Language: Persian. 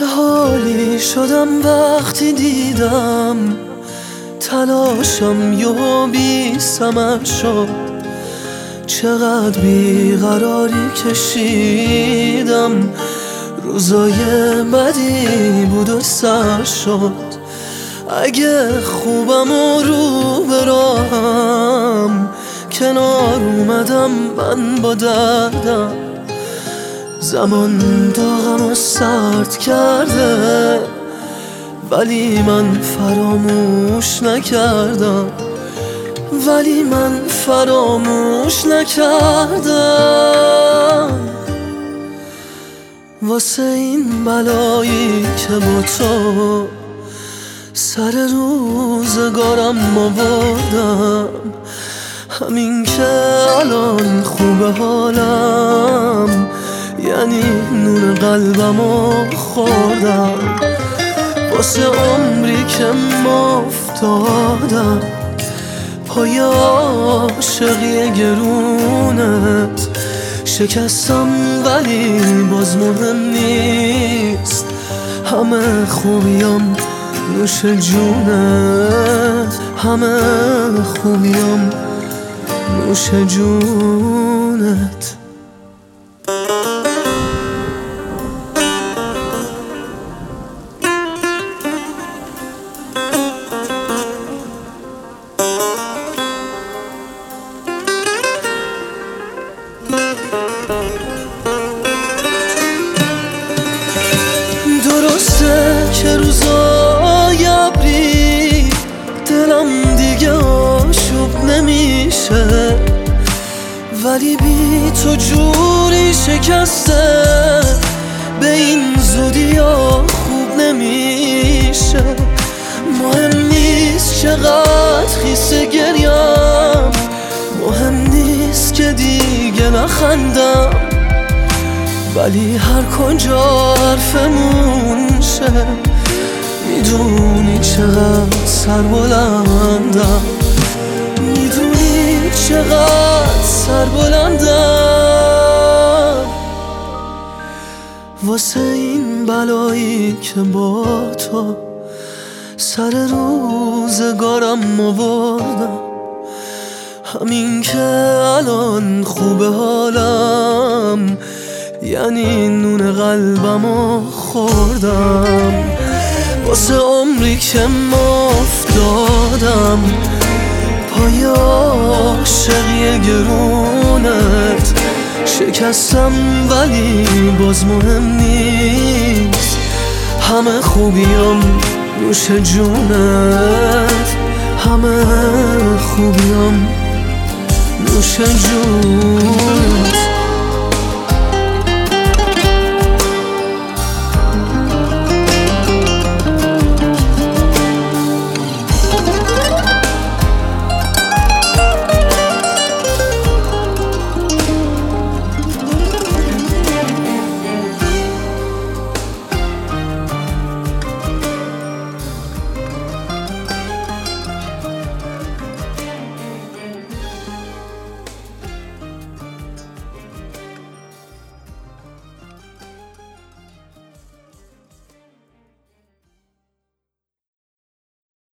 چه حالی شدم وقتی دیدم تلاشم یهو بی ثمر شد. چقدر بیقراری کشیدم، روزای بدی بود و سر شد. اگه خوبم و رو به راهم، کنار اومدم من با دردم. زمان داغم و سرد کرده، ولی من فراموش نکردم. واسه این بلایی که با تو سر روزگارم آوردم، همین که الان خوبه حالم، یعنی نون قلبمو خوردم. واسه عمری که افتادم پای عاشقی گرونت، شکستم ولی باز مهم نیست. همه خوبیام نوش جونت، همه خوبیام نوش جونت. درسته که روزای ابری دلم دیگه آشوب نمیشه، ولی بی تو جوری شکسته به این زودی ها خوب نمیشه. مهم نیست چقدر خیسه گریم، مهم نیست که دیگه نخندم، ولی هر کجا حرفمون شه میدونی چقدر سربلندم، میدونی چقدر سربلندم. واسه این بلایی که با تو سر روزگارم آوردم، همین که الان خوبه حالم، یعنی نون قلبمو خوردم. واسه عمری که افتادم پای عاشقی گرونت، شکستم ولی باز مهم نیست. همه خوبیام نوش جونت، همه خوبیام نوش جونت.